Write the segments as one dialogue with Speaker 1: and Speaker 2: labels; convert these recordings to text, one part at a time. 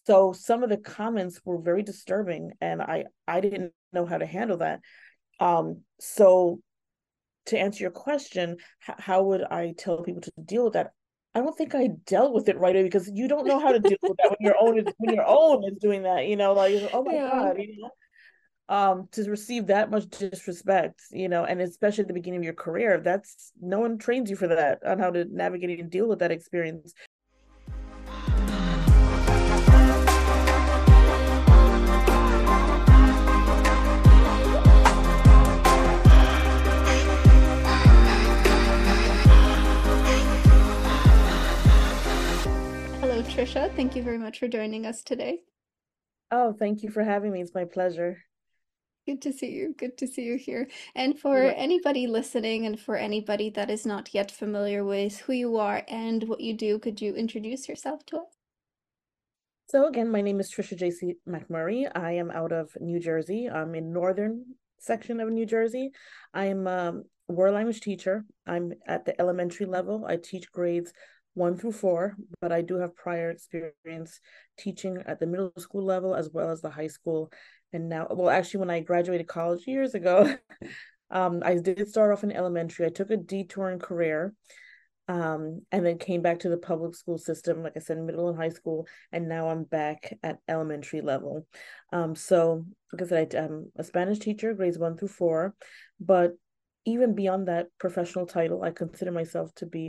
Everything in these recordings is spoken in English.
Speaker 1: So some of the comments were very disturbing, and I didn't know how to handle that. So to answer your question, how would I tell people to deal with that? I don't think I dealt with it right away because you don't know how to deal with that when your own is doing that, like, oh my
Speaker 2: Yeah.
Speaker 1: God, to receive that much disrespect, and especially at the beginning of your career, that's no one trains you for that on how to navigate and deal with that experience.
Speaker 2: Hello, Trisha. Thank you very much for joining us today.
Speaker 1: Oh, thank you for having me. It's my pleasure.
Speaker 2: Good to see you. Good to see you here. And for anybody listening and for anybody that is not yet familiar with who you are and what you do, could you introduce yourself to us?
Speaker 1: So again, my name is Trisha JC McMurray. I am out of New Jersey. I'm in northern section of New Jersey. I am a world language teacher. I'm at the elementary level. I teach grades 1 through 4, but I do have prior experience teaching at the middle school level as well as the high school. And now, well, actually, when I graduated college years ago, I did start off in elementary. I took a detour in career, and then came back to the public school system, like I said, middle and high school, and now I'm back at elementary level. So, like I said, I'm a Spanish teacher, grades 1 through 4, but even beyond that professional title, I consider myself to be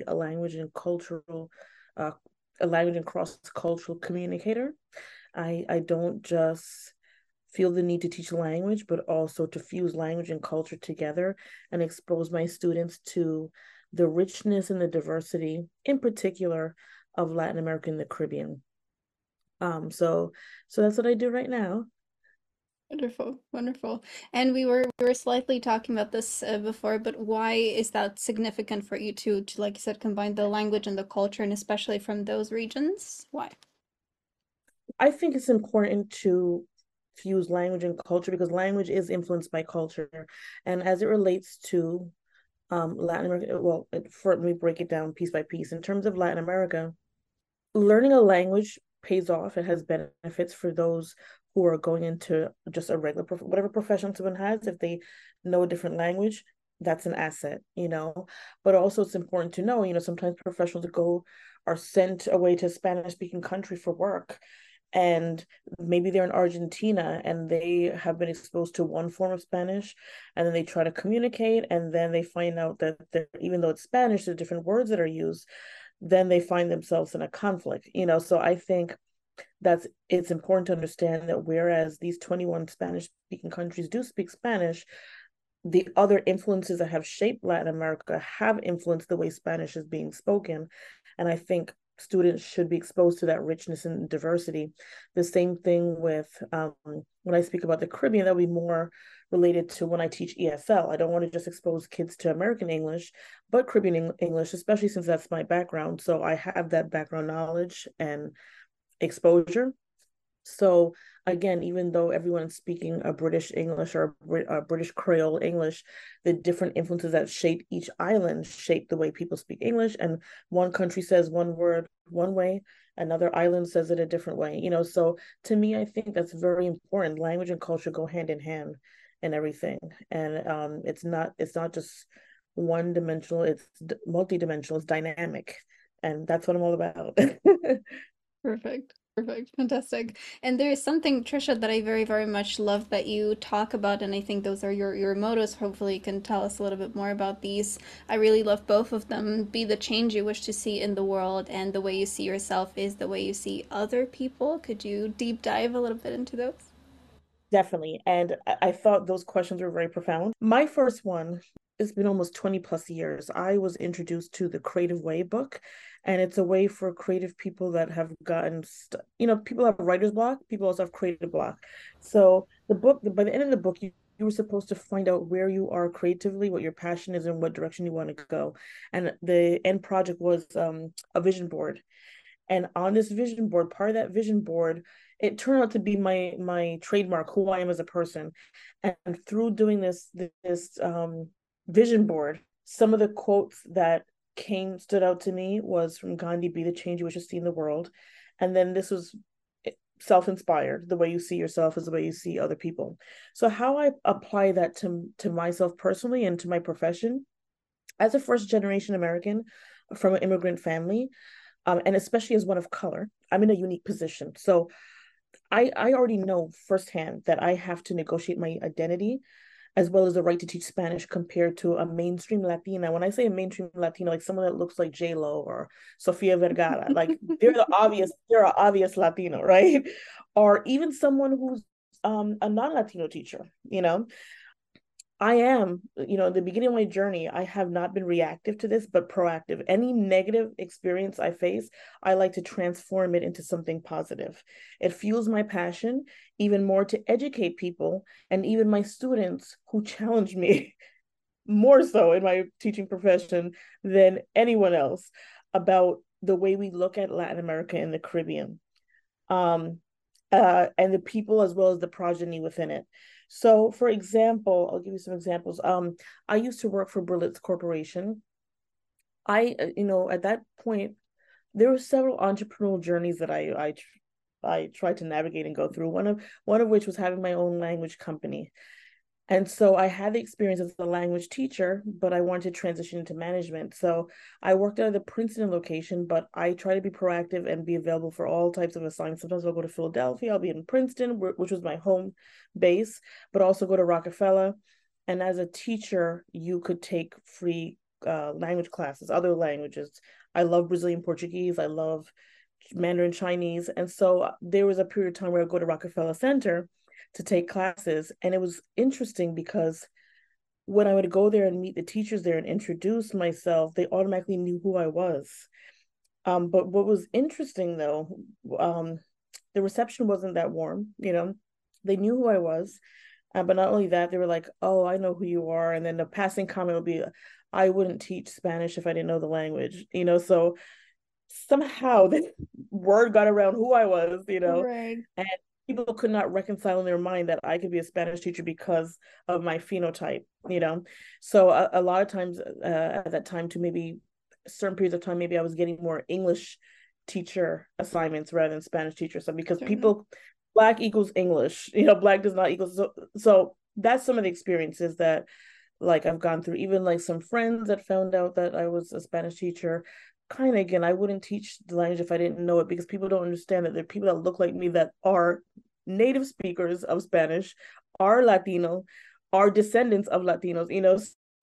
Speaker 1: uh, a language and cross-cultural communicator. I don't just feel the need to teach language, but also to fuse language and culture together and expose my students to the richness and the diversity, in particular, of Latin America and the Caribbean. So that's what I do right now.
Speaker 2: Wonderful, wonderful. And we were slightly talking about this before, but why is that significant for you to like you said combine the language and the culture, and especially from those regions? Why?
Speaker 1: I think it's important to fuse language and culture because language is influenced by culture, and as it relates to Latin America, well, let me break it down piece by piece. In terms of Latin America, learning a language pays off. It has benefits for those who are going into just a regular whatever profession someone has. If they know a different language, that's an asset. But also it's important to know, sometimes professionals are sent away to a Spanish speaking country for work. And maybe they're in Argentina and they have been exposed to one form of Spanish, and then they try to communicate, and then they find out that even though it's Spanish, there's different words that are used, then they find themselves in a conflict. So I think it's important to understand that whereas these 21 Spanish speaking countries do speak Spanish, the other influences that have shaped Latin America have influenced the way Spanish is being spoken. And I think students should be exposed to that richness and diversity. The same thing with when I speak about the Caribbean, that'll be more related to when I teach ESL. I don't want to just expose kids to American English, but Caribbean English, especially since that's my background. So I have that background knowledge and exposure. So again, even though everyone's speaking a British English or a British Creole English, the different influences that shape each island shape the way people speak English. And one country says one word one way, another island says it a different way. So to me, I think that's very important. Language and culture go hand in hand and everything. And it's not just one dimensional, it's multidimensional, it's dynamic. And that's what I'm all about.
Speaker 2: Perfect. Perfect. Fantastic. And there is something, Trisha, that I very, very much love that you talk about, and I think those are your mottos. Hopefully you can tell us a little bit more about these. I really love both of them. Be the change you wish to see in the world, and the way you see yourself is the way you see other people. Could you deep dive a little bit into those?
Speaker 1: Definitely. And I thought those questions were very profound. My first one, it's been almost 20 plus years. I was introduced to the Creative Way book, and it's a way for creative people that have people have writer's block, people also have creative block. So the book, by the end of the book, you were supposed to find out where you are creatively, what your passion is, and what direction you want to go. And the end project was a vision board. And on this vision board, part of that vision board, it turned out to be my trademark, who I am as a person. And through doing this vision board, some of the quotes that stood out to me was from Gandhi: "Be the change you wish to see in the world." And then this was self-inspired. The way you see yourself is the way you see other people. So how I apply that to myself personally and to my profession, as a first generation American from an immigrant family, and especially as one of color, I'm in a unique position. So I already know firsthand that I have to negotiate my identity as well as the right to teach Spanish compared to a mainstream Latina. When I say a mainstream Latino, like someone that looks like J Lo or Sofia Vergara, like they're an obvious Latino, right? Or even someone who's a non-Latino teacher, you know. I am, in the beginning of my journey, I have not been reactive to this, but proactive. Any negative experience I face, I like to transform it into something positive. It fuels my passion even more to educate people and even my students who challenge me more so in my teaching profession than anyone else about the way we look at Latin America and the Caribbean. Um, and the people as well as the progeny within it. So, for example, I'll give you some examples. I used to work for Berlitz Corporation. At that point, there were several entrepreneurial journeys that I tried to navigate and go through. One of which was having my own language company. And so I had the experience as a language teacher, but I wanted to transition into management. So I worked out of the Princeton location, but I try to be proactive and be available for all types of assignments. Sometimes I'll go to Philadelphia, I'll be in Princeton, which was my home base, but also go to Rockefeller. And as a teacher, you could take free language classes, other languages. I love Brazilian Portuguese. I love Mandarin Chinese. And so there was a period of time where I go to Rockefeller Center to take classes. And it was interesting because when I would go there and meet the teachers there and introduce myself, they automatically knew who I was. But what was interesting though, the reception wasn't that warm, they knew who I was. But not only that, they were like, oh, I know who you are. And then the passing comment would be, I wouldn't teach Spanish if I didn't know the language, so somehow the word got around who I was,
Speaker 2: Right.
Speaker 1: and people could not reconcile in their mind that I could be a Spanish teacher because of my phenotype. So a lot of times at that time, to maybe certain periods of time, maybe I was getting more English teacher assignments rather than Spanish teacher. So because
Speaker 2: Certainly.
Speaker 1: Black equals English, Black does not equal. So that's some of the experiences that like I've gone through. Even like some friends that found out that I was a Spanish teacher, kind of again, I wouldn't teach the language if I didn't know it because people don't understand that there are people that look like me that are native speakers of Spanish, are Latino, are descendants of Latinos.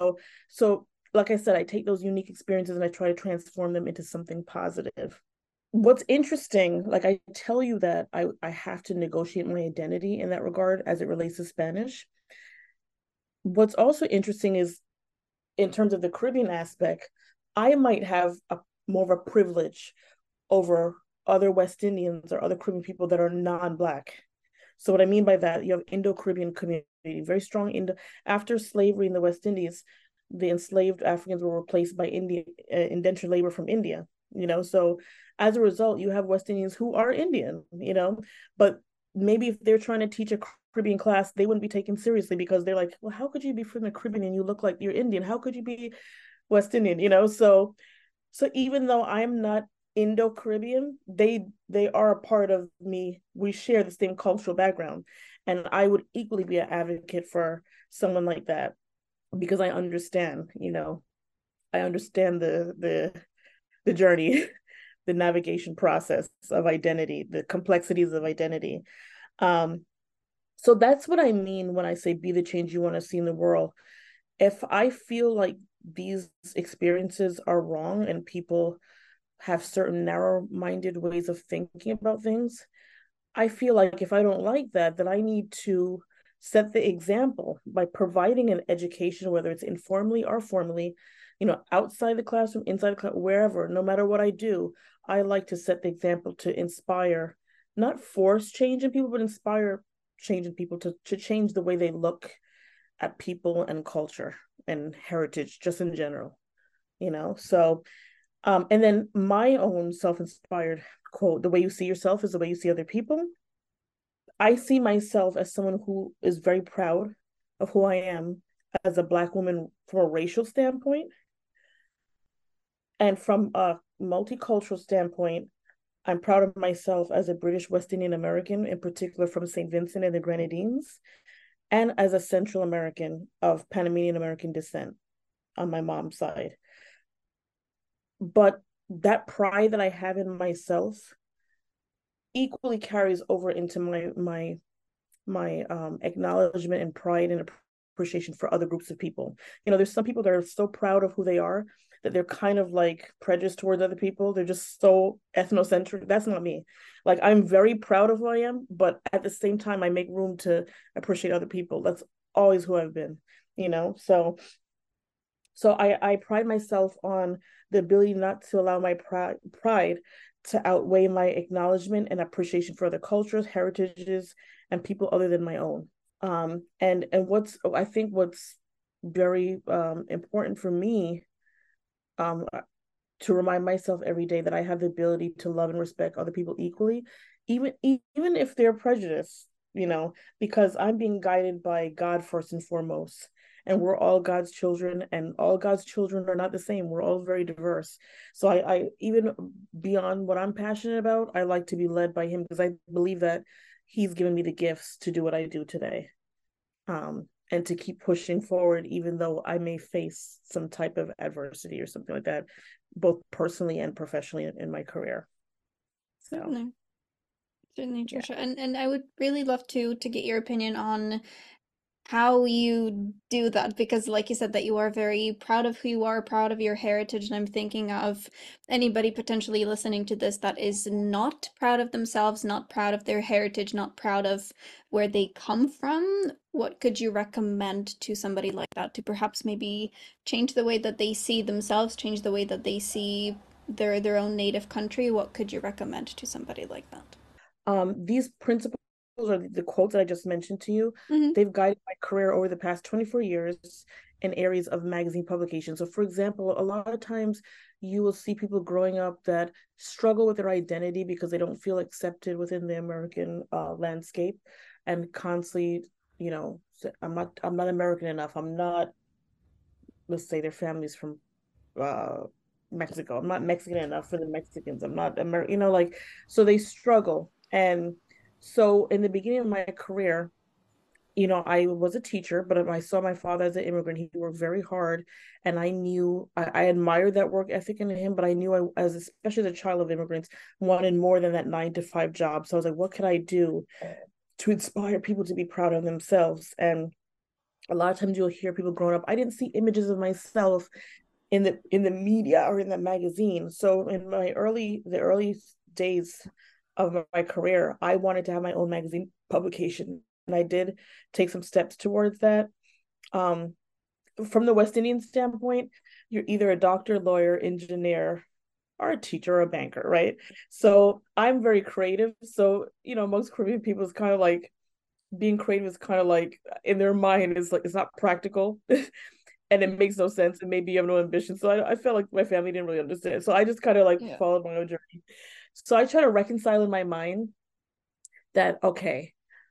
Speaker 1: So like I said, I take those unique experiences and I try to transform them into something positive. What's interesting, like I tell you that I have to negotiate my identity in that regard as it relates to Spanish. What's also interesting is in terms of the Caribbean aspect, I might have more of a privilege over other West Indians or other Caribbean people that are non-Black. So what I mean by that, you have Indo-Caribbean community, very strong after slavery in the West Indies, the enslaved Africans were replaced by indentured labor from India. So as a result, you have West Indians who are Indian. But maybe if they're trying to teach a Caribbean class, they wouldn't be taken seriously because they're like, well, how could you be from the Caribbean and you look like you're Indian? How could you be West Indian? So even though I'm not Indo-Caribbean, they are a part of me. We share the same cultural background. And I would equally be an advocate for someone like that because I understand the journey, the navigation process of identity, the complexities of identity. Um, so that's what I mean when I say be the change you want to see in the world. If I feel like these experiences are wrong and people have certain narrow-minded ways of thinking about things, I feel like if I don't like that, then I need to set the example by providing an education, whether it's informally or formally, outside the classroom, inside the classroom, wherever, no matter what I do, I like to set the example to inspire, not force change in people, but inspire change in people to change the way they look at people and culture and heritage just in general, So and then my own self-inspired quote, the way you see yourself is the way you see other people. I see myself as someone who is very proud of who I am as a Black woman from a racial standpoint and from a multicultural standpoint. I'm proud of myself as a British West Indian American, in particular from St. Vincent and the Grenadines, and as a Central American of Panamanian American descent on my mom's side. But that pride that I have in myself equally carries over into my acknowledgement and pride and appreciation for other groups of people. There's some people that are so proud of who they are that they're kind of like prejudiced towards other people. They're just so ethnocentric. That's not me. Like, I'm very proud of who I am, but at the same time, I make room to appreciate other people. That's always who I've been, So I pride myself on the ability not to allow my pride to outweigh my acknowledgement and appreciation for other cultures, heritages, and people other than my own. And what's very important for me, um, to remind myself every day that I have the ability to love and respect other people equally, even if they're prejudiced, because I'm being guided by God first and foremost. And we're all God's children, and all God's children are not the same. We're all very diverse. So I even beyond what I'm passionate about, I like to be led by Him because I believe that He's given me the gifts to do what I do today. And to keep pushing forward, even though I may face some type of adversity or something like that, both personally and professionally in my career. So,
Speaker 2: Certainly. Certainly,
Speaker 1: yeah.
Speaker 2: Trisha. And I would really love to get your opinion on how you do that, because like you said, that you are very proud of who you are, proud of your heritage, and I'm thinking of anybody potentially listening to this that is not proud of themselves, not proud of their heritage, not proud of where they come from. What could you recommend to somebody like that to perhaps maybe change the way that they see themselves, change the way that they see their own native country? What could you recommend to somebody like that?
Speaker 1: These principles or the quotes that I just mentioned to you,
Speaker 2: Hmm.
Speaker 1: they've guided my career over the past 24 years in areas of magazine publication. So, for example, a lot of times you will see people growing up that struggle with their identity because they don't feel accepted within the American landscape, and constantly, say, I'm not American enough. I'm not, let's say their families from uh Mexico. I'm not Mexican enough for the Mexicans. I'm not American, like, so they struggle. And so in the beginning of my career, I was a teacher, but I saw my father as an immigrant. He worked very hard, and I knew I admired that work ethic in him, but I knew as especially the child of immigrants, wanted more than that 9 to 5 job. So I was like, what can I do to inspire people to be proud of themselves? And a lot of times you'll hear people growing up, I didn't see images of myself in the media or in the magazine. So in the early days of my career, I wanted to have my own magazine publication, and I did take some steps towards that. Um, from the West Indian standpoint, you're either a doctor, lawyer, engineer, or a teacher or a banker, right? So I'm very creative. So, most Caribbean people is kind of like being creative is kind of like in their mind is like it's not practical. And it makes no sense, and maybe you have no ambition. So I felt like my family didn't really understand. So I just kind of like
Speaker 2: Yeah.
Speaker 1: followed my own journey. So I try to reconcile in my mind that, okay,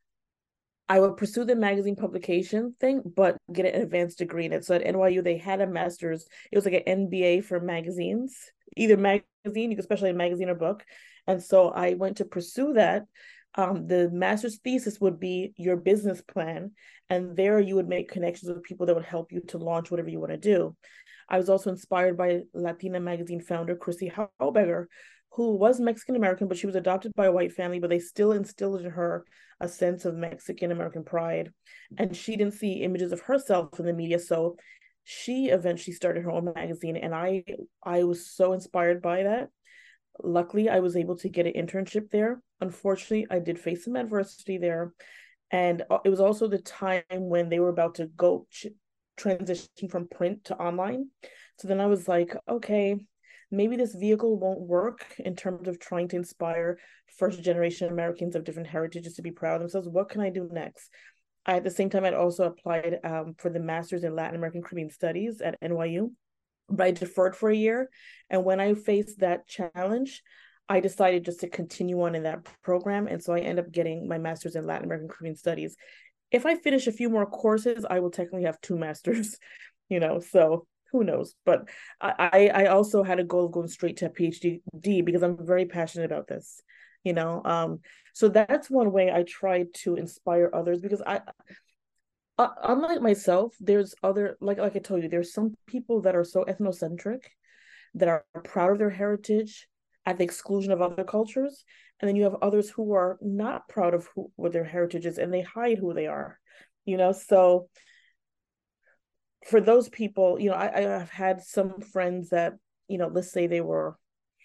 Speaker 1: I would pursue the magazine publication thing, but get an advanced degree in it. So at NYU, they had a master's. It was like an MBA for magazines, either magazine, you could specialize in magazine or book. And so I went to pursue that. The master's thesis would be your business plan, and there you would make connections with people that would help you to launch whatever you want to do. I was also inspired by Latina magazine founder Chrissy Haubeger, who was Mexican American, but she was adopted by a white family, but they still instilled in her a sense of Mexican American pride. And she didn't see images of herself in the media. So she eventually started her own magazine. And I was so inspired by that. Luckily, I was able to get an internship there. Unfortunately, I did face some adversity there. And it was also the time when they were about to go transition from print to online. So then I was like, okay, maybe this vehicle won't work in terms of trying to inspire first generation Americans of different heritages to be proud of themselves. What can I do next? At the same time, I'd also applied for the master's in Latin American Caribbean Studies at NYU, but I deferred for a year. And when I faced that challenge, I decided just to continue on in that program. And so I ended up getting my master's in Latin American Caribbean Studies. If I finish a few more courses, I will technically have two masters, so who knows? But I also had a goal of going straight to a PhD because I'm very passionate about this, you know. So that's one way I try to inspire others because unlike myself, there's other like I told you, there's some people that are so ethnocentric that are proud of their heritage at the exclusion of other cultures, and then you have others who are not proud of what their heritage is and they hide who they are, you know. So for those people, you know, I've had some friends that, you know, let's say they were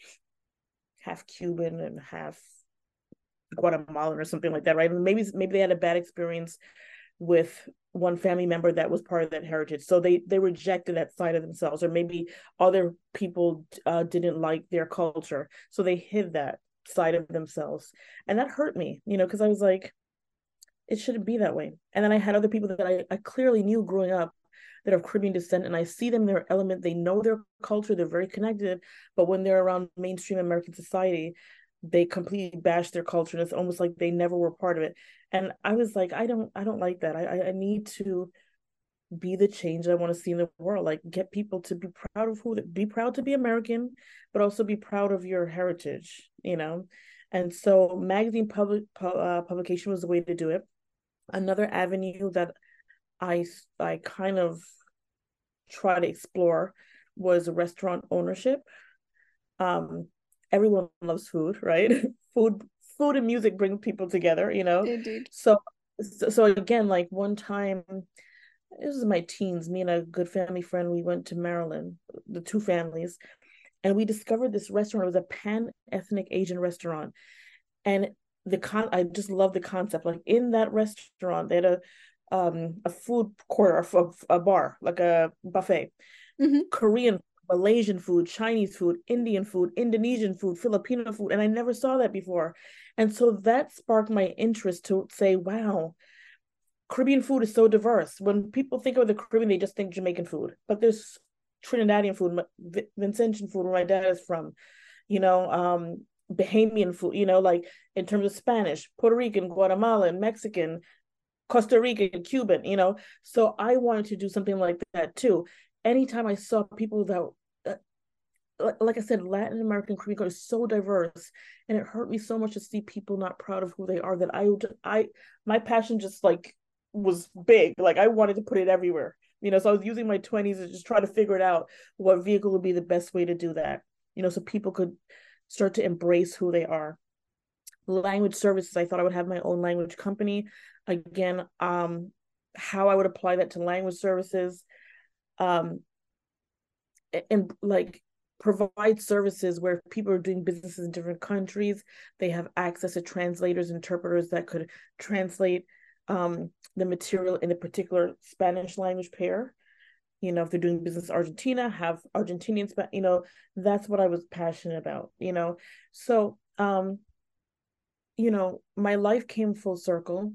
Speaker 1: half Cuban and half Guatemalan or something like that, right? And maybe they had a bad experience with one family member that was part of that heritage, so they rejected that side of themselves, or maybe other people didn't like their culture, so they hid that side of themselves, and that hurt me, you know, because I was like, it shouldn't be that way. And then I had other people that I clearly knew growing up that are of Caribbean descent, and I see them in their element. They know their culture, they're very connected, but when they're around mainstream American society, they completely bash their culture, and it's almost like they never were part of it. And I was like, I don't like that. I need to be the change I want to see in the world. Like, get people to be proud of be proud to be American, but also be proud of your heritage, you know. And so magazine publication was the way to do it. Another avenue that I kind of try to explore was restaurant ownership. Um, Everyone loves food, right? food food and music bring people together, you know.
Speaker 2: Indeed.
Speaker 1: So again, like one time, this was my teens, me and a good family friend, we went to Maryland, the two families, and we discovered this restaurant. It was a pan-ethnic Asian restaurant. And I just love the concept. Like in that restaurant, they had a food court, or a bar, like a buffet.
Speaker 2: Hmm.
Speaker 1: Korean, Malaysian food, Chinese food, Indian food, Indonesian food, Filipino food, and I never saw that before. And so that sparked my interest to say, wow, Caribbean food is so diverse. When people think of the Caribbean, they just think Jamaican food, but there's Trinidadian food, Vincentian food, where my dad is from, you know, Bahamian food, you know, like in terms of Spanish, Puerto Rican, Guatemalan, Mexican, Costa Rican, Cuban, you know. So I wanted to do something like that too. Anytime I saw people that, like I said, Latin American Caribbean culture is so diverse, and it hurt me so much to see people not proud of who they are. That my passion just like was big. Like I wanted to put it everywhere, you know. So I was using my 20s to just try to figure it out what vehicle would be the best way to do that, you know, so people could start to embrace who they are. Language services, I thought I would have my own language company. Again, how I would apply that to language services, um, and like provide services where people are doing businesses in different countries. They have access to translators, interpreters that could translate the material in a particular Spanish language pair. You know, if they're doing business in Argentina, have Argentinian, you know, that's what I was passionate about, you know. So, you know, my life came full circle.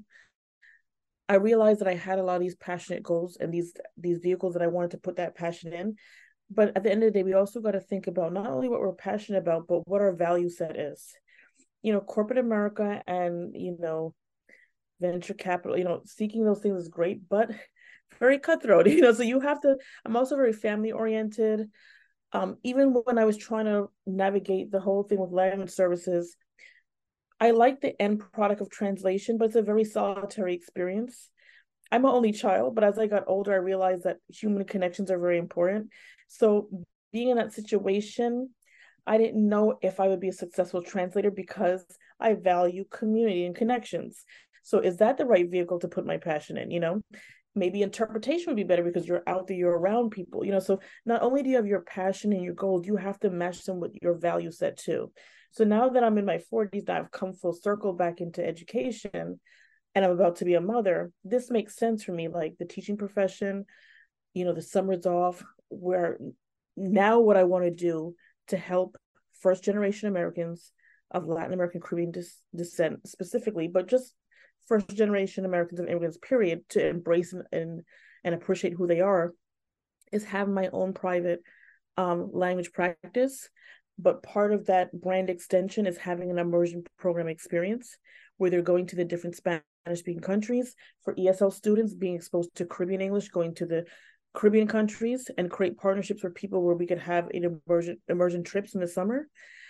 Speaker 1: I realized that I had a lot of these passionate goals and these vehicles that I wanted to put that passion in. But at the end of the day, we also got to think about not only what we're passionate about, but what our value set is. You know, corporate America and, you know, venture capital, you know, seeking those things is great, but very cutthroat, you know. So you have to, I'm also very family oriented. Even when I was trying to navigate the whole thing with language services, I like the end product of translation, but it's a very solitary experience. I'm an only child, but as I got older, I realized that human connections are very important. So being in that situation, I didn't know if I would be a successful translator because I value community and connections. So is that the right vehicle to put my passion in? You know, maybe interpretation would be better because you're out there, you're around people, you know. So not only do you have your passion and your goals, you have to match them with your value set too. So now that I'm in my 40s, I've come full circle back into education and I'm about to be a mother, this makes sense for me. Like the teaching profession, you know, the summers off, where now what I want to do to help first generation Americans of Latin American Caribbean descent specifically, but just first generation Americans of immigrants, period, to embrace and appreciate who they are, is have my own private language practice. But part of that brand extension is having an immersion program experience where they're going to the different Spanish speaking countries for ESL students, being exposed to Caribbean English, going to the Caribbean countries and create partnerships for people where we could have immersion trips in the summer.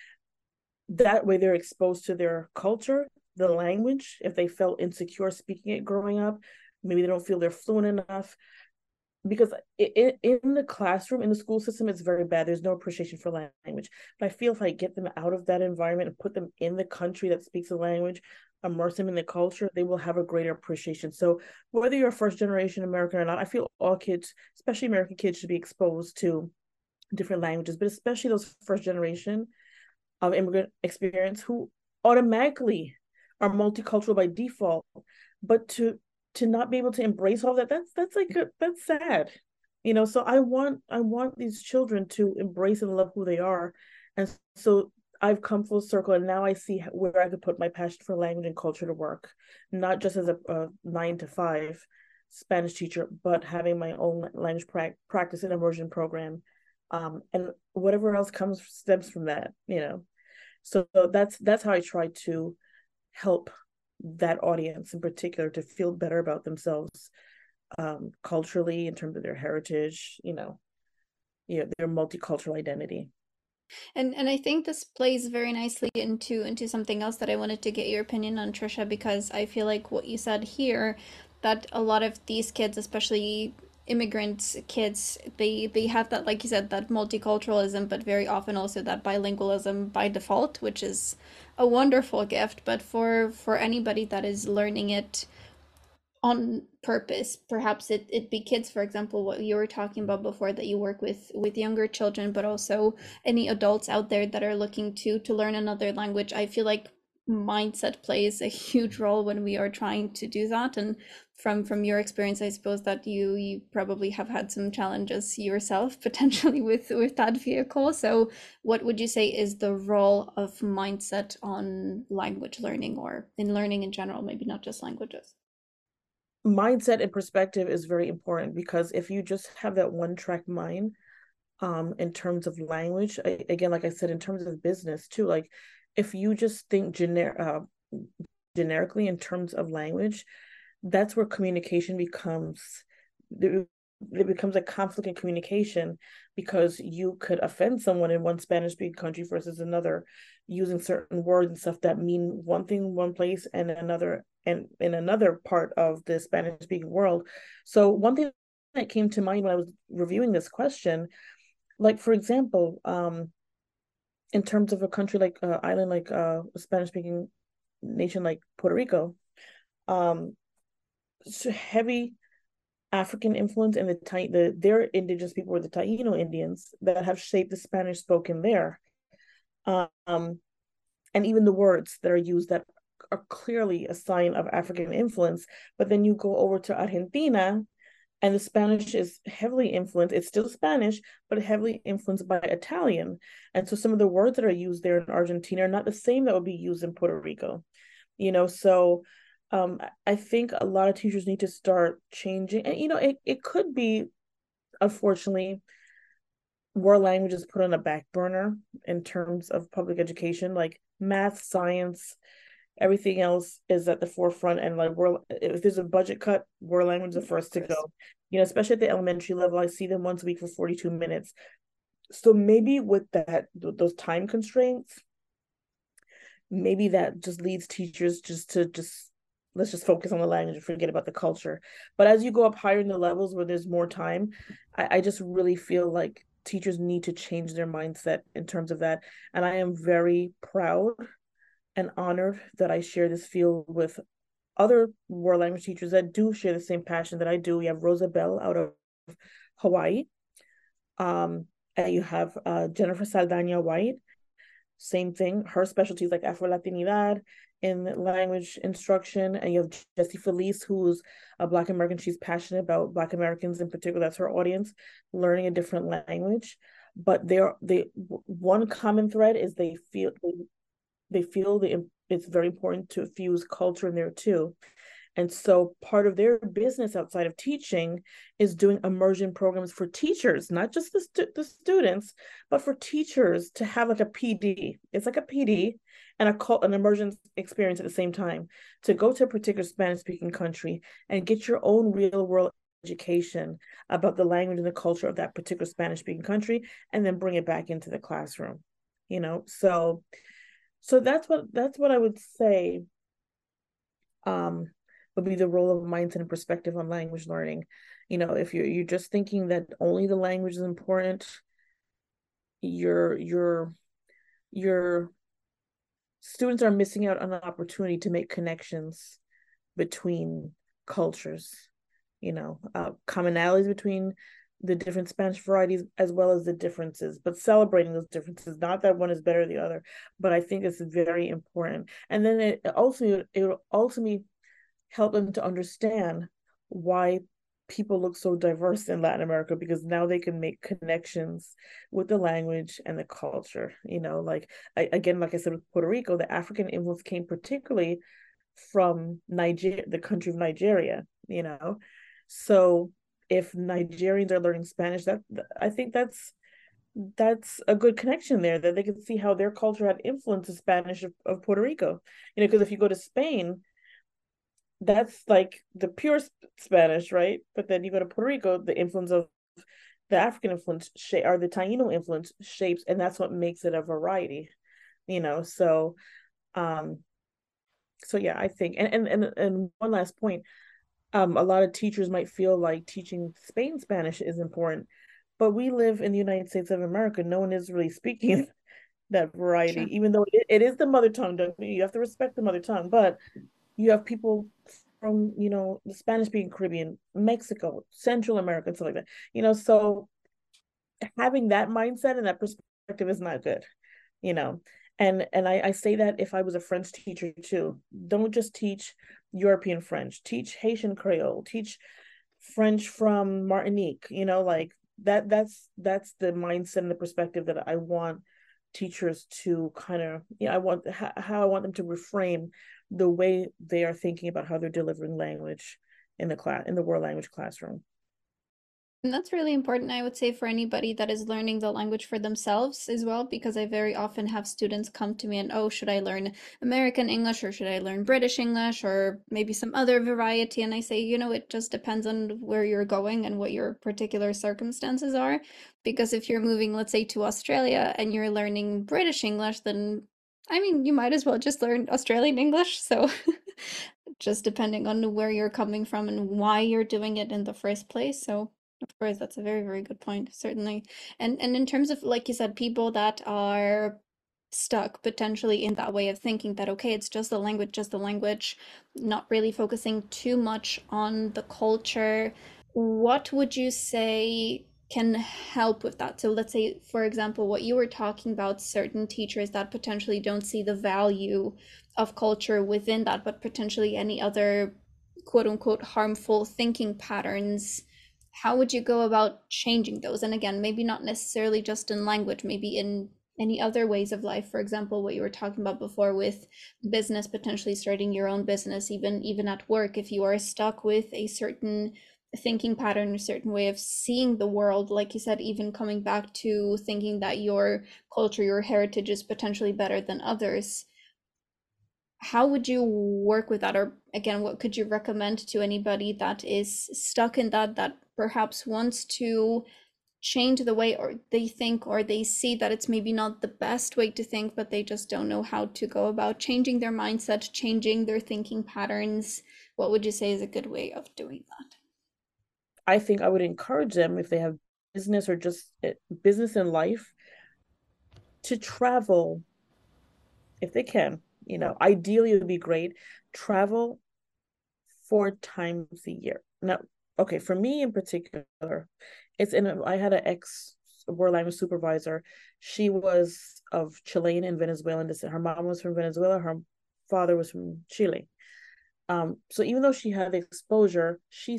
Speaker 1: That way they're exposed to their culture, the language. If they felt insecure speaking it growing up, maybe they don't feel they're fluent enough. Because in the classroom, in the school system, it's very bad. There's no appreciation for language. But I feel if I get them out of that environment and put them in the country that speaks the language, immerse them in the culture, they will have a greater appreciation. So whether you're a first generation American or not, I feel all kids, especially American kids, should be exposed to different languages, but especially those first generation of immigrant experience who automatically are multicultural by default, but to not be able to embrace all that, that's like that's sad, so I want these children to embrace and love who they are. And so I've come full circle, and now I see where I could put my passion for language and culture to work, not just as a 9 to 5 Spanish teacher, but having my own language practice and immersion program, and whatever else comes stems from that. So that's how I try to help that audience in particular to feel better about themselves, culturally, in terms of their heritage, their multicultural identity.
Speaker 2: And I think this plays very nicely into something else that I wanted to get your opinion on, Trisha, because I feel like what you said here, that a lot of these kids, especially immigrant kids, they have that, like you said, that multiculturalism, but very often also that bilingualism by default, which is a wonderful gift. But for anybody that is learning it on purpose, perhaps it be kids, for example, what you were talking about before, that you work with younger children, but also any adults out there that are looking to learn another language. I feel like mindset plays a huge role when we are trying to do that. And from your experience, I suppose that you probably have had some challenges yourself potentially with that vehicle. So what would you say is the role of mindset on language learning, or in learning in general, maybe not just languages?
Speaker 1: Mindset and perspective is very important, because if you just have that one track mind, in terms of language, again, like I said, in terms of business too, like if you just think generically in terms of language, that's where communication becomes there becomes a conflict in communication, because you could offend someone in one Spanish speaking country versus another, using certain words and stuff that mean one thing in one place and another and in another part of the Spanish speaking world. So one thing that came to mind when I was reviewing this question, like for example, in terms of a country like island, like a Spanish speaking nation like Puerto Rico, um so heavy African influence, and their indigenous people were the Taino Indians that have shaped the Spanish spoken there. Um, and even the words that are used that are clearly a sign of African influence. But then you go over to Argentina, and the Spanish is heavily influenced. It's still Spanish, but heavily influenced by Italian. And so some of the words that are used there in Argentina are not the same that would be used in Puerto Rico. So I think a lot of teachers need to start changing. And it could be, unfortunately, world language is put on a back burner in terms of public education, like math, science, everything else is at the forefront. And like if there's a budget cut, world language is the first to go. Especially at the elementary level, I see them once a week for 42 minutes. So maybe with those time constraints, maybe that just leads teachers to let's just focus on the language and forget about the culture. But as you go up higher in the levels where there's more time, I just really feel like teachers need to change their mindset in terms of that. And I am very proud and honored that I share this field with other world language teachers that do share the same passion that I do. We have Rosa Bell out of Hawaii. And you have Jennifer Saldana White. Same thing. Her specialty is like Afro Latinidad in language instruction. And you have Jessie Felice, who's a Black American. She's passionate about Black Americans in particular. That's her audience, learning a different language. But they one common thread is they feel it's very important to fuse culture in there too. And so part of their business outside of teaching is doing immersion programs for teachers, not just the students, but for teachers to have like a PD. It's like a PD and an immersion experience at the same time, to go to a particular Spanish speaking country and get your own real world education about the language and the culture of that particular Spanish speaking country, and then bring it back into the classroom. So that's what I would say um would be the role of mindset and perspective on language learning. If you're just thinking that only the language is important, your students are missing out on an opportunity to make connections between cultures, commonalities between the different Spanish varieties as well as the differences, but celebrating those differences, not that one is better than the other, but I think it's very important. And then it will ultimately help them to understand why people look so diverse in Latin America, because now they can make connections with the language and the culture. Again, like I said, with Puerto Rico, the African influence came particularly from Nigeria, the country of Nigeria. So if Nigerians are learning Spanish, that I think that's a good connection there, that they can see how their culture had influenced the Spanish of Puerto Rico. Because if you go to Spain, that's like the pure Spanish, right? But then you go to Puerto Rico, the influence of the African influence or the Taino influence shapes, and that's what makes it a variety. You know, so um, so yeah, I think, and one last point, a lot of teachers might feel like teaching Spain Spanish is important, but we live in the United States of America. No one is really speaking that
Speaker 2: Sure.
Speaker 1: variety, even though it is the mother tongue. You have to respect the mother tongue, but you have people from the Spanish speaking Caribbean, Mexico, Central America, and stuff like that. So having that mindset and that perspective is not good. you know and I say that if I was a French teacher too. Don't just teach European French, teach Haitian Creole, teach French from Martinique. Like that's the mindset and the perspective that I want teachers to kind of, I want how I want them to reframe the way they are thinking about how they're delivering language in the world language classroom.
Speaker 2: And that's really important, I would say, for anybody that is learning the language for themselves as well, because I very often have students come to me and, oh, should I learn American English or should I learn British English or maybe some other variety? And I say, it just depends on where you're going and what your particular circumstances are. Because if you're moving, let's say, to Australia and you're learning British English, then I mean, you might as well just learn Australian English. So just depending on where you're coming from and why you're doing it in the first place. So of course, that's a very, very good point, certainly. And in terms of, like you said, people that are stuck potentially in that way of thinking that, okay, it's just the language, not really focusing too much on the culture, what would you say can help with that? So let's say, for example, what you were talking about, certain teachers that potentially don't see the value of culture within that, but potentially any other quote unquote harmful thinking patterns. How would you go about changing those? And again, maybe not necessarily just in language, maybe in any other ways of life. For example, what you were talking about before with business, potentially starting your own business, even at work, if you are stuck with a certain thinking pattern, a certain way of seeing the world, like you said, even coming back to thinking that your culture, your heritage is potentially better than others. How would you work with that? Or again, what could you recommend to anybody that is stuck in that perhaps wants to change the way or they think, or they see that it's maybe not the best way to think, but they just don't know how to go about changing their mindset, changing their thinking patterns? What would you say is a good way of doing that?
Speaker 1: I think I would encourage them, if they have business or just business in life, to travel if they can. Ideally, it would be great. Travel 4 times a year. Now, okay, for me in particular, I had an ex world language supervisor. She was of Chilean and Venezuelan descent. Her mom was from Venezuela. Her father was from Chile. So even though she had exposure,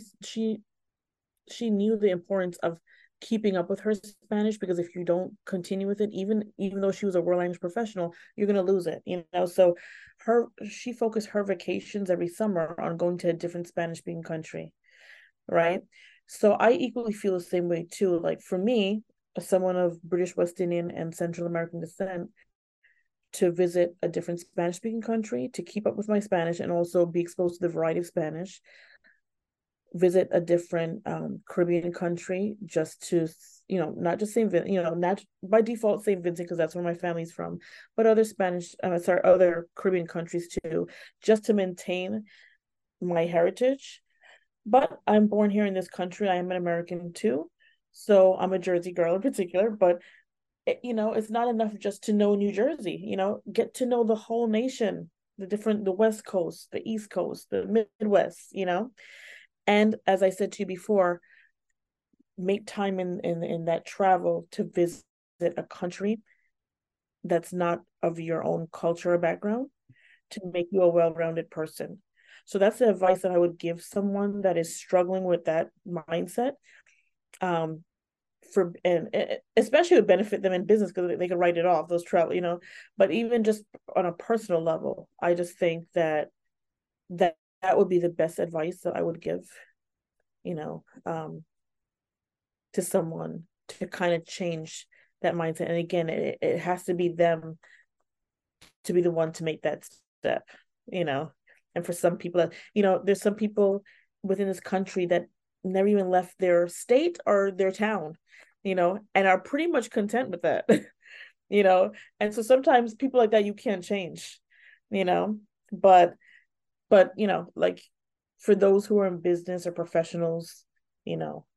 Speaker 1: she knew the importance of keeping up with her Spanish, because if you don't continue with it, even though she was a world language professional, you're gonna lose it. So she focused her vacations every summer on going to a different Spanish speaking country, right? So I equally feel the same way too. Like for me, as someone of British, West Indian, and Central American descent, to visit a different Spanish speaking country to keep up with my Spanish and also be exposed to the variety of Spanish visit a different Caribbean country just to, not just St. Vincent, not by default St. Vincent because that's where my family's from, but other other Caribbean countries too, just to maintain my heritage. But I'm born here in this country. I am an American too. So I'm a Jersey girl in particular, but it's not enough just to know New Jersey, get to know the whole nation, the West Coast, the East Coast, the Midwest, And as I said to you before, make time in that travel to visit a country that's not of your own culture or background to make you a well-rounded person. So that's the advice that I would give someone that is struggling with that mindset. And especially would benefit them in business because they could write it off, those travel. But even just on a personal level, I just think that would be the best advice that I would give, you know, to someone to kind of change that mindset. And again, it has to be them to be the one to make that step, you know. And for some people that, there's some people within this country that never even left their state or their town, and are pretty much content with that, you know. And so sometimes people like that you can't change, you know. But like for those who are in business or professionals, you know,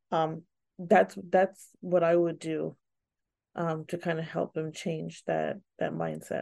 Speaker 1: that's what I would do to kind of help them change that mindset.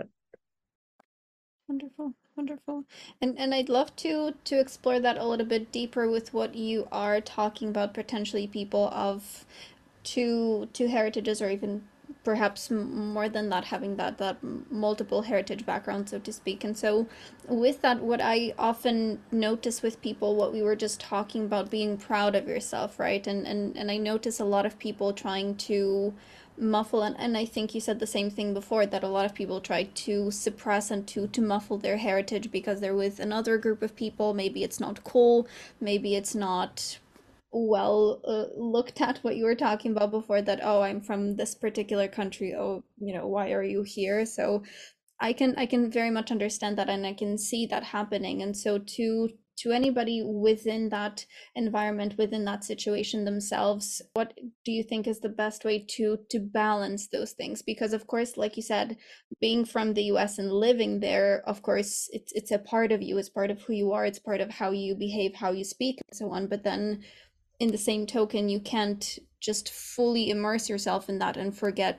Speaker 2: Wonderful, wonderful. And I'd love to explore that a little bit deeper with what you are talking about, potentially people of two heritages, or even perhaps more than that, having that multiple heritage background, so to speak. And so with that, what I often notice with people, what we were just talking about, being proud of yourself, right? And I notice a lot of people trying to muffle, and I think you said the same thing before, that a lot of people try to suppress and to muffle their heritage because they're with another group of people. Maybe it's not cool, maybe it's not well looked at, what you were talking about before, that, oh, I'm from this particular country, oh, why are you here? So I can very much understand that, and I can see that happening. And so to anybody within that environment, within that situation themselves, what do you think is the best way to balance those things? Because of course, like you said, being from the US and living there, of course, it's a part of you, it's part of who you are, it's part of how you behave, how you speak, and so on. But then in the same token, you can't just fully immerse yourself in that and forget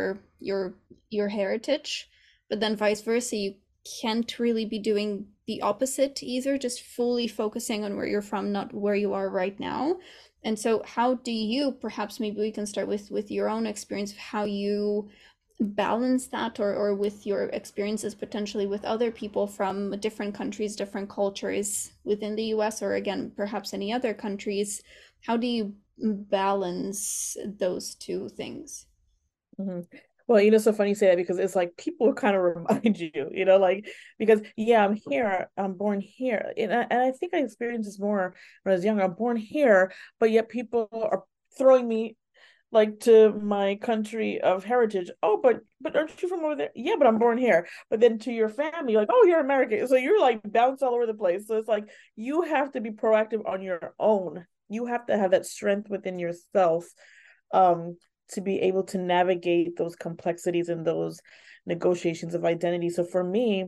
Speaker 2: your heritage. But then vice versa, you can't really be doing the opposite either, just fully focusing on where you're from, not where you are right now. And so how do you, perhaps maybe we can start with your own experience of how you balance that, or with your experiences potentially with other people from different countries, different cultures within the US, or again, perhaps any other countries. How do you balance those two things?
Speaker 1: Mm-hmm. Well, so funny you say that because it's like people kind of remind you, like because yeah, I'm born here, and I think I experienced this more when I was younger. I'm born here, but yet people are throwing me like to my country of heritage. Oh, but aren't you from over there? Yeah, but I'm born here. But then to your family, like, oh, you're American, so you're like bounced all over the place. So it's like you have to be proactive on your own. You have to have that strength within yourself, um, to be able to navigate those complexities and those negotiations of identity. So for me,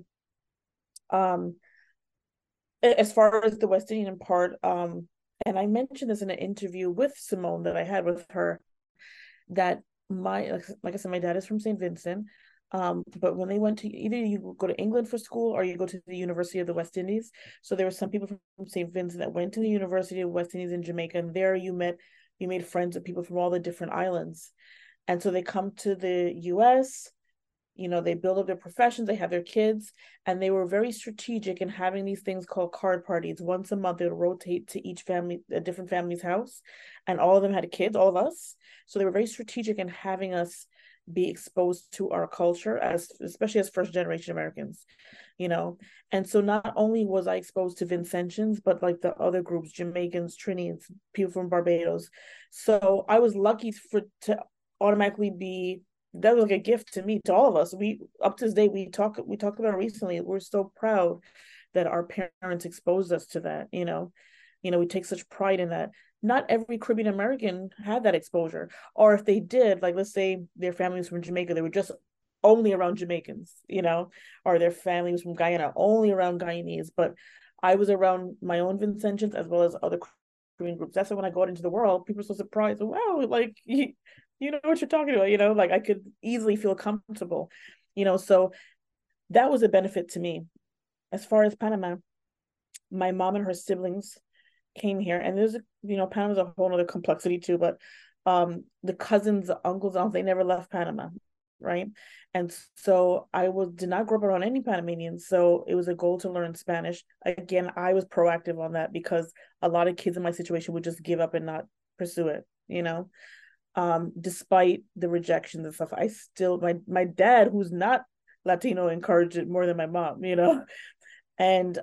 Speaker 1: um, as far as the West Indian part, and I mentioned this in an interview with Simone that I had with her, that like I said, my dad is from St. Vincent. But when they went to, either you go to England for school or you go to the University of the West Indies. So there were some people from St. Vincent that went to the University of West Indies in Jamaica, and there you made friends with people from all the different islands. And so they come to the US, they build up their professions, they have their kids, and they were very strategic in having these things called card parties. Once a month, they would rotate to each family, a different family's house, and all of them had kids, all of us. So they were very strategic in having us be exposed to our culture, especially as first generation Americans, you know. And so not only was I exposed to Vincentians, but like the other groups, Jamaicans, Trinidadians, people from Barbados. So I was lucky to automatically be, that was like a gift to me, to all of us. We, up to this day, we talked about it recently. We're so proud that our parents exposed us to that, We take such pride in that. Not every Caribbean American had that exposure. Or if they did, like let's say their family was from Jamaica, they were just only around Jamaicans, or their family was from Guyana, only around Guyanese. But I was around my own Vincentians as well as other Caribbean groups. That's why when I go out into the world, people are so surprised. Wow, like you know what you're talking about, like I could easily feel comfortable, so that was a benefit to me. As far as Panama, my mom and her siblings came here, and Panama's a whole other complexity too, but the cousins, the uncles, aunts, they never left Panama, right? And so did not grow up around any Panamanians, so it was a goal to learn Spanish. Again, I was proactive on that because a lot of kids in my situation would just give up and not pursue it, despite the rejections and stuff. I still, my dad, who's not Latino, encouraged it more than my mom, and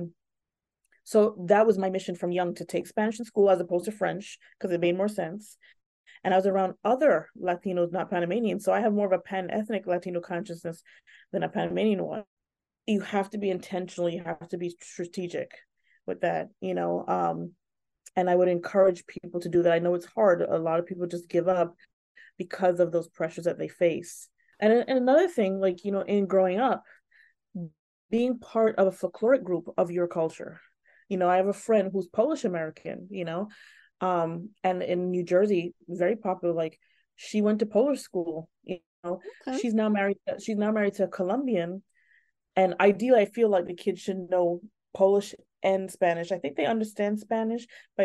Speaker 1: so that was my mission from young, to take Spanish in school as opposed to French because it made more sense. And I was around other Latinos, not Panamanians, so I have more of a pan-ethnic Latino consciousness than a Panamanian one. You have to be intentional, you have to be strategic with that, and I would encourage people to do that. I know it's hard. A lot of people just give up because of those pressures that they face. And another thing, like, in growing up, being part of a folkloric group of your culture. I have a friend who's Polish American, and in New Jersey, very popular. Like, she went to Polish school,
Speaker 2: Okay.
Speaker 1: She's now married to a Colombian. And ideally, I feel like the kids should know Polish and Spanish. I think they understand Spanish, but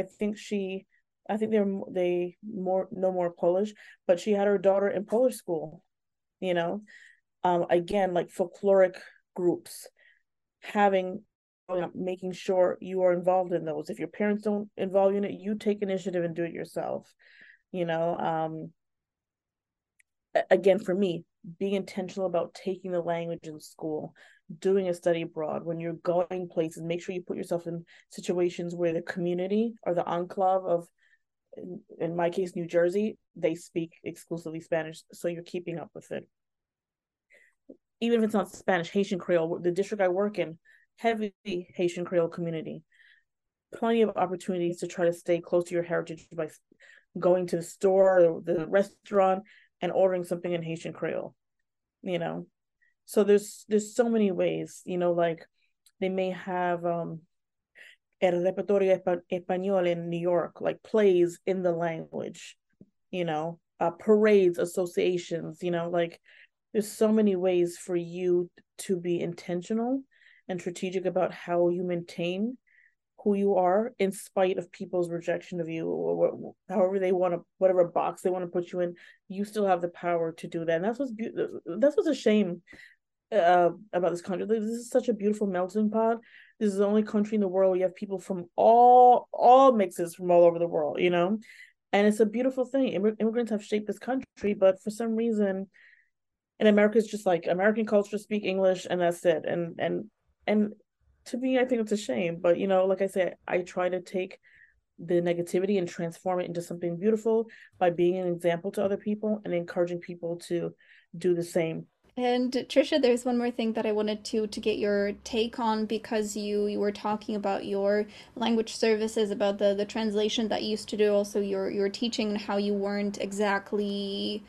Speaker 1: I think they more know more Polish. But she had her daughter in Polish school, you know. Again, like folkloric groups, having making sure you are involved in those. If your parents don't involve you in it, you take initiative and do it yourself. You know, again, for me, being intentional about taking the language in school, doing a study abroad, when you're going places, make sure you put yourself in situations where the community or the enclave of, in my case, New Jersey, they speak exclusively Spanish, so you're keeping up with it. Even if it's not Spanish, Haitian Creole, the district I work in, heavy Haitian Creole community. Plenty of opportunities to try to stay close to your heritage by going to the store or the restaurant and ordering something in Haitian Creole, So there's so many ways, like they may have el repertorio español in New York, like plays in the language, parades, associations, like there's so many ways for you to be intentional and strategic about how you maintain who you are in spite of people's rejection of you, or however they want to, whatever box they want to put you in. You still have the power to do that, and that's what's a shame about this country. This is such a beautiful melting pot. This is the only country in the world where you have people from all mixes from all over the world, and it's a beautiful thing. Immigrants have shaped this country, but for some reason in America, it's just like American culture, speak English, and that's it. And to me, I think it's a shame. But like I said, I try to take the negativity and transform it into something beautiful by being an example to other people and encouraging people to do the same.
Speaker 2: And Trisha, there's one more thing that I wanted to get your take on, because you were talking about your language services, about the translation that you used to do, also your teaching, and how you weren't exactly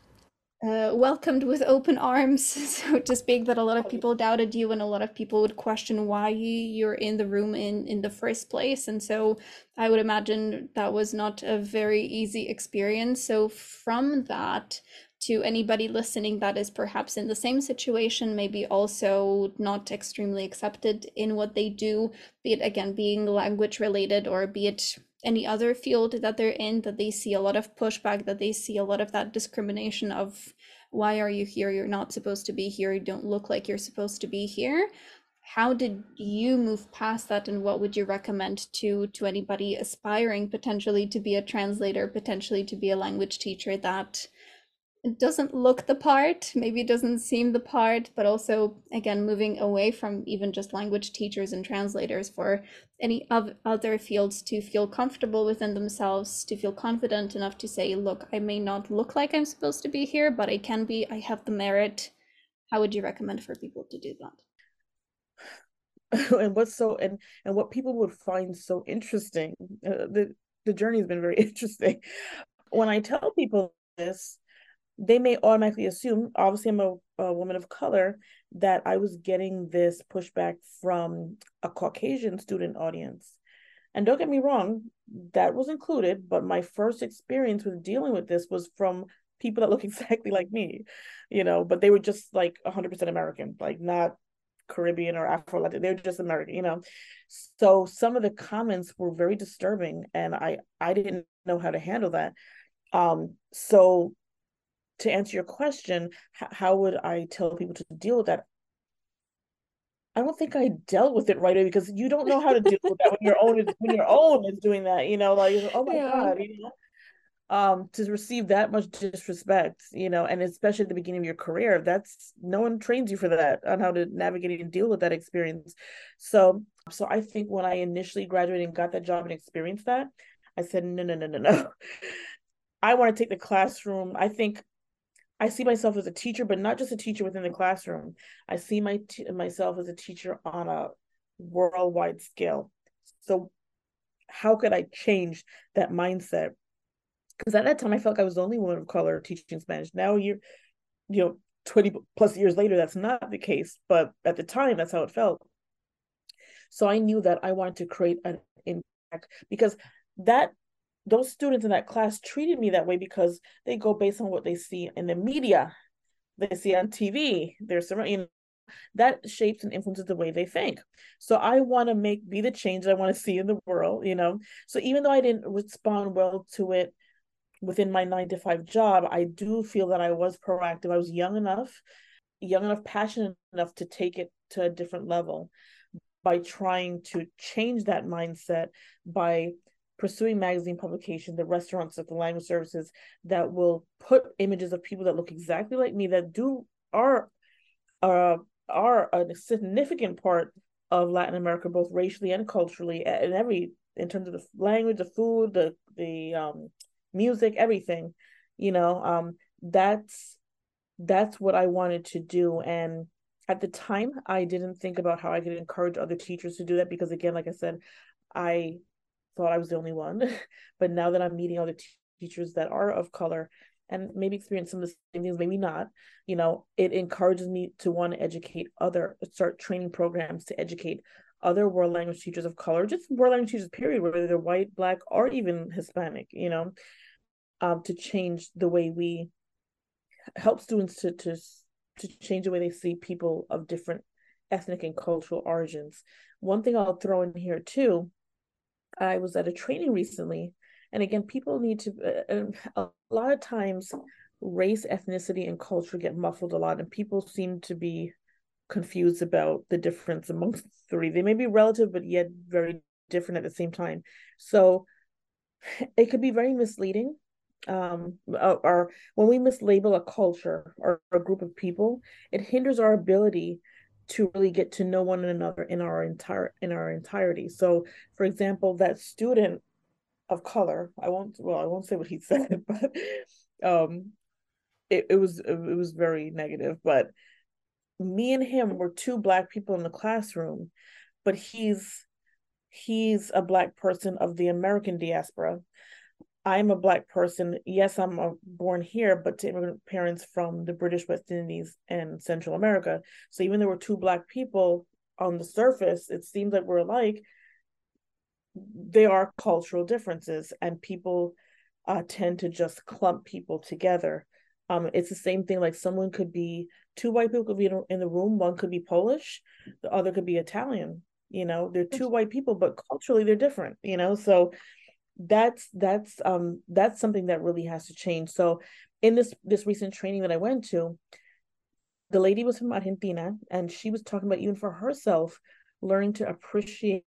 Speaker 2: welcomed with open arms, so to speak, that a lot of people doubted you and a lot of people would question why you're in the room in the first place. And so I would imagine that was not a very easy experience. So from that, to anybody listening that is perhaps in the same situation, maybe also not extremely accepted in what they do, be it again being language related or be it any other field that they're in, that they see a lot of pushback, that they see a lot of that discrimination of why are you here? You're not supposed to be here. You don't look like you're supposed to be here. How did you move past that, and what would you recommend to anybody aspiring potentially to be a translator, potentially to be a language teacher, that it doesn't look the part, maybe it doesn't seem the part, but also, again, moving away from even just language teachers and translators, for any of other fields to feel comfortable within themselves, to feel confident enough to say, look, I may not look like I'm supposed to be here, but I can be, I have the merit. How would you recommend for people to do that?
Speaker 1: and and what people would find so interesting, the journey has been very interesting. When I tell people this, they may automatically assume, obviously I'm a woman of color, that I was getting this pushback from a Caucasian student audience. And don't get me wrong, that was included, but my first experience with dealing with this was from people that look exactly like me, but they were just like 100% American, like not Caribbean or Afro Latin. They're just American. So some of the comments were very disturbing, and I didn't know how to handle that. So to answer your question, how would I tell people to deal with that? I don't think I dealt with it right away, because you don't know how to deal with that when your own is doing that, like, oh my
Speaker 2: Yeah.
Speaker 1: God, to receive that much disrespect, and especially at the beginning of your career, that's no one trains you for that, on how to navigate and deal with that experience. So I think when I initially graduated and got that job and experienced that, I said, no, no, no, no, no. I want to take the classroom. I think I see myself as a teacher, but not just a teacher within the classroom. I see myself as a teacher on a worldwide scale. So how could I change that mindset? Because at that time, I felt like I was the only woman of color teaching Spanish. Now 20 plus years later, that's not the case. But at the time, that's how it felt. So I knew that I wanted to create an impact, because that those students in that class treated me that way because they go based on what they see in the media, they see on TV. There's some, that shapes and influences the way they think. So I want to be the change that I want to see in the world. So even though I didn't respond well to it within my 9 to 5 job, I do feel that I was proactive. I was young enough, passionate enough to take it to a different level by trying to change that mindset, by pursuing magazine publication, the restaurants, the language services that will put images of people that look exactly like me, that uh, are a significant part of Latin America, both racially and culturally, and in terms of the language, the food, the music, everything. You know, that's what I wanted to do. And at the time, I didn't think about how I could encourage other teachers to do that, because again, like I said, I thought I was the only one. But now that I'm meeting other teachers that are of color and maybe experience some of the same things, maybe not, it encourages me to want to start training programs to educate other world language teachers of color, just world language teachers, period, whether they're white, black, or even Hispanic, to change the way we help students to change the way they see people of different ethnic and cultural origins. One thing I'll throw in here too, I was at a training recently, and again, people need to, a lot of times, race, ethnicity, and culture get muffled a lot, and people seem to be confused about the difference amongst the three. They may be relative, but yet very different at the same time. So it could be very misleading. Or when we mislabel a culture or a group of people, it hinders our ability to really get to know one another in our entirety. So, for example, that student of color, I won't say what he said, but um, it was very negative. But me and him were two Black people in the classroom, but he's a Black person of the American diaspora. I'm a Black person. Yes, I'm born here, but to immigrant parents from the British West Indies and Central America. So even though we're two Black people, on the surface, it seems like we're alike. There are cultural differences, and people tend to just clump people together. It's the same thing. Like two white people could be in the room. One could be Polish, the other could be Italian. They're two white people, but culturally they're different. So that's something that really has to change. So in this recent training that I went to, the lady was from Argentina, and she was talking about, even for herself, learning to appreciate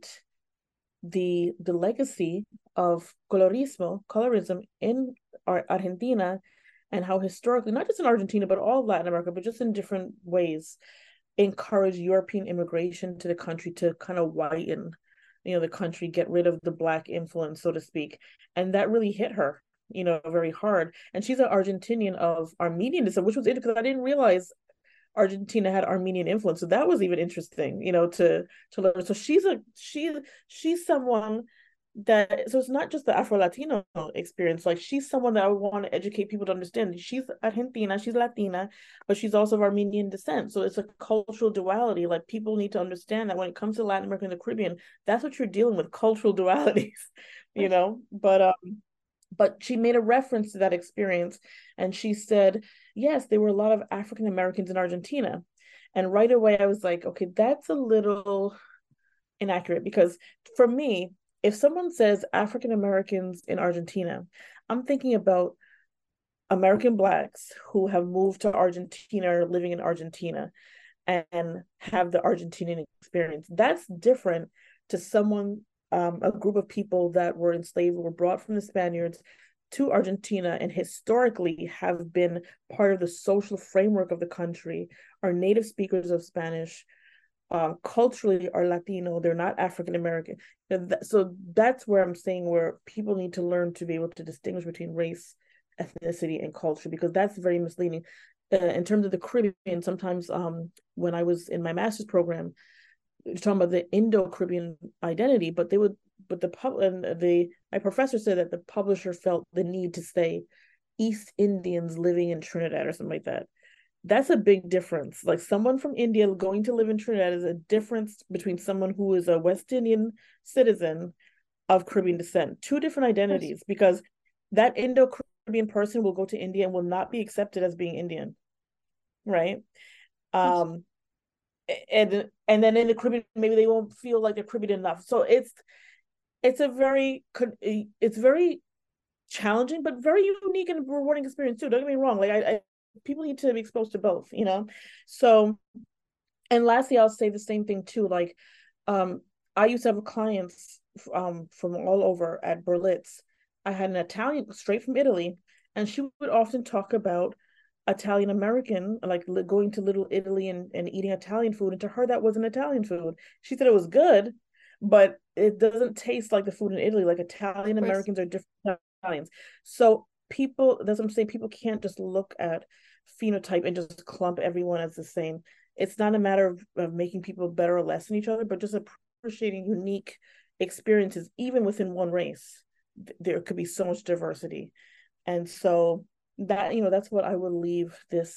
Speaker 1: the legacy of colorism in Argentina, and how historically, not just in Argentina but all of Latin America, but just in different ways, encourage European immigration to the country to kind of whiten the country, get rid of the Black influence, so to speak. And that really hit her very hard. And she's an Argentinian of Armenian descent, which was interesting, because I didn't realize Argentina had Armenian influence. So that was even interesting, to learn. So she's someone that, so it's not just the Afro-Latino experience. Like, she's someone that I would want to educate people to understand. She's Argentina, she's Latina, but she's also of Armenian descent. So it's a cultural duality. Like, people need to understand that when it comes to Latin America and the Caribbean, that's what you're dealing with, cultural dualities, you know. But she made a reference to that experience, and she said, yes, there were a lot of African Americans in Argentina. And right away I was like, okay, that's a little inaccurate, because for me, if someone says African Americans in Argentina, I'm thinking about American Blacks who have moved to Argentina or living in Argentina and have the Argentinian experience. That's different to someone, a group of people that were enslaved, were brought from the Spaniards to Argentina and historically have been part of the social framework of the country, are native speakers of Spanish, culturally are Latino, they're not African American. So that's where I'm saying where people need to learn to be able to distinguish between race, ethnicity, and culture, because that's very misleading. In terms of the Caribbean, sometimes when I was in my master's program, talking about the Indo-Caribbean identity, but my professor said that the publisher felt the need to say East Indians living in Trinidad or something like that. That's a big difference. Like, someone from India going to live in Trinidad is a difference between someone who is a West Indian citizen of Caribbean descent. Two different identities, because that Indo-Caribbean person will go to India and will not be accepted as being Indian, right? Um, and then in the Caribbean, maybe they won't feel like they're Caribbean enough. So it's very challenging, but very unique and rewarding experience too. Don't get me wrong. Like, I people need to be exposed to both, So, and lastly, I'll say the same thing too. Like, I used to have clients from all over at Berlitz. I had an Italian straight from Italy, and she would often talk about Italian American, like going to Little Italy and eating Italian food. And to her, that wasn't Italian food. She said it was good, but it doesn't taste like the food in Italy. Like, Italian Americans are different Italians. So that's what I'm saying. People can't just look at phenotype and just clump everyone as the same. It's not a matter of making people better or less than each other, but just appreciating unique experiences, even within one race. There could be so much diversity. And so that's what I would leave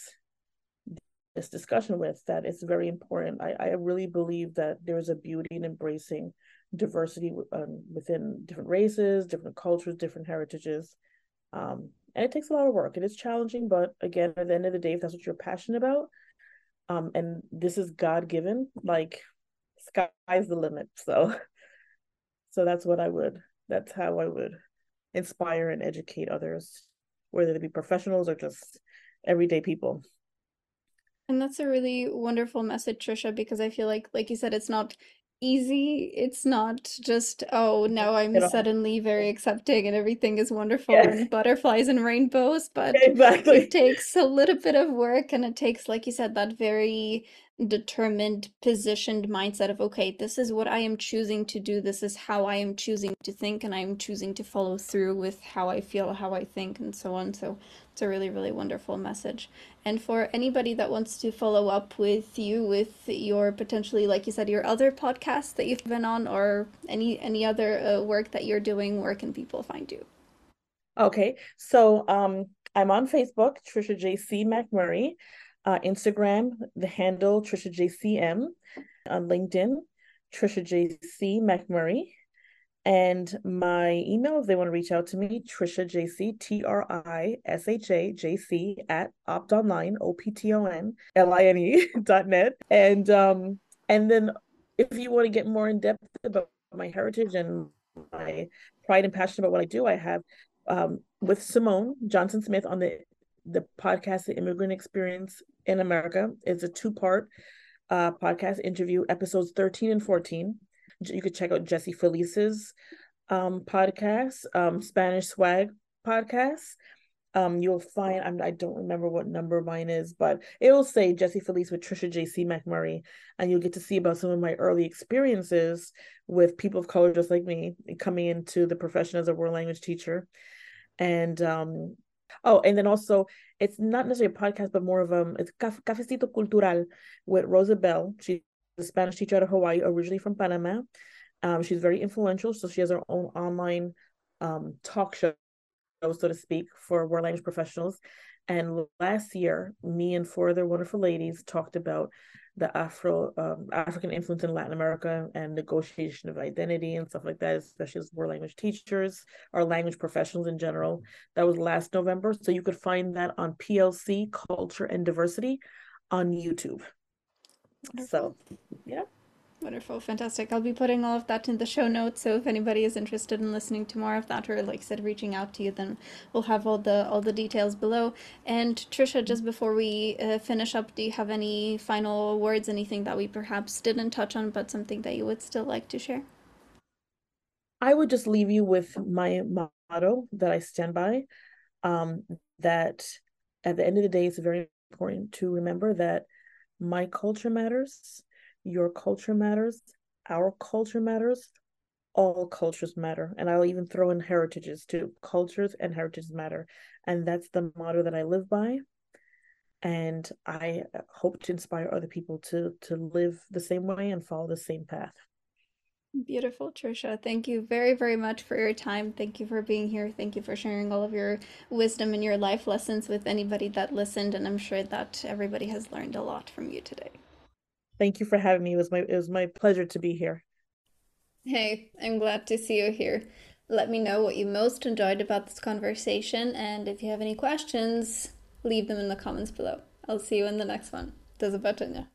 Speaker 1: this discussion with, that it's very important. I really believe that there's a beauty in embracing diversity within different races, different cultures, different heritages. And it takes a lot of work. It is challenging, but again, at the end of the day, if that's what you're passionate about, and this is God given, like, sky's the limit. So that's how I would inspire and educate others, whether they be professionals or just everyday people.
Speaker 2: And that's a really wonderful message, Trisha, because I feel like you said, it's not easy. It's not just, oh, now I'm
Speaker 1: At all.
Speaker 2: suddenly very accepting and everything is wonderful
Speaker 1: Yes,
Speaker 2: and butterflies and rainbows, but it
Speaker 1: exactly.
Speaker 2: takes a little bit of work, and it takes, like you said, that very determined, positioned mindset of, okay, this is what I am choosing to do, this is how I am choosing to think, and I am choosing to follow through with how I feel, how I think, and so on. So it's a really, really wonderful message. And for anybody that wants to follow up with you, with your potentially, like you said, your other podcasts that you've been on, or any other work that you're doing, where can people find you?
Speaker 1: Okay, so I'm on Facebook, Trisha JC McMurray, Instagram, the handle Trisha JCM, on LinkedIn, Trisha JC McMurray, and my email, if they want to reach out to me, Trisha JC, TRISHA JC at optonline, OPTONLINE.net. And then if you want to get more in depth about my heritage and my pride and passion about what I do, I have with Simone Johnson Smith on the podcast, The Immigrant Experience in America. It's a two-part podcast interview, episodes 13 and 14. You could check out Jesse Felice's podcast, Spanish Swag podcast. You'll find, I don't remember what number mine is, but it will say Jesse Felice with Trisha JC McMurray, and you'll get to see about some of my early experiences with people of color just like me coming into the profession as a world language teacher. And Oh, and then also it's not necessarily a podcast, but more of it's Cafecito Cultural with Rosa Bell. She's a Spanish teacher out of Hawaii, originally from Panama. She's very influential, so she has her own online talk show, so to speak, for world language professionals. And last year, me and four other wonderful ladies talked about the African influence in Latin America and negotiation of identity and stuff like that, especially as world language teachers or language professionals in general. That was last November. So you could find that on PLC Culture and Diversity on YouTube.
Speaker 2: Wonderful.
Speaker 1: So yeah.
Speaker 2: Wonderful, fantastic. I'll be putting all of that in the show notes. So if anybody is interested in listening to more of that, or like I said, reaching out to you, then we'll have all the details below. And Trisha, just before we finish up, do you have any final words? Anything that we perhaps didn't touch on, but something that you would still like to share?
Speaker 1: I would just leave you with my motto that I stand by. Um, that at the end of the day, it's very important to remember that my culture matters, your culture matters, our culture matters, all cultures matter. And I'll even throw in heritages too. Cultures and heritages matter. And that's the motto that I live by. And I hope to inspire other people to live the same way and follow the same path.
Speaker 2: Beautiful, Trisha. Thank you very, very much for your time. Thank you for being here. Thank you for sharing all of your wisdom and your life lessons with anybody that listened. And I'm sure that everybody has learned a lot from you today.
Speaker 1: Thank you for having me. It was my pleasure to be here.
Speaker 2: Hey, I'm glad to see you here. Let me know what you most enjoyed about this conversation, and if you have any questions, leave them in the comments below. I'll see you in the next one. Do zobaczenia.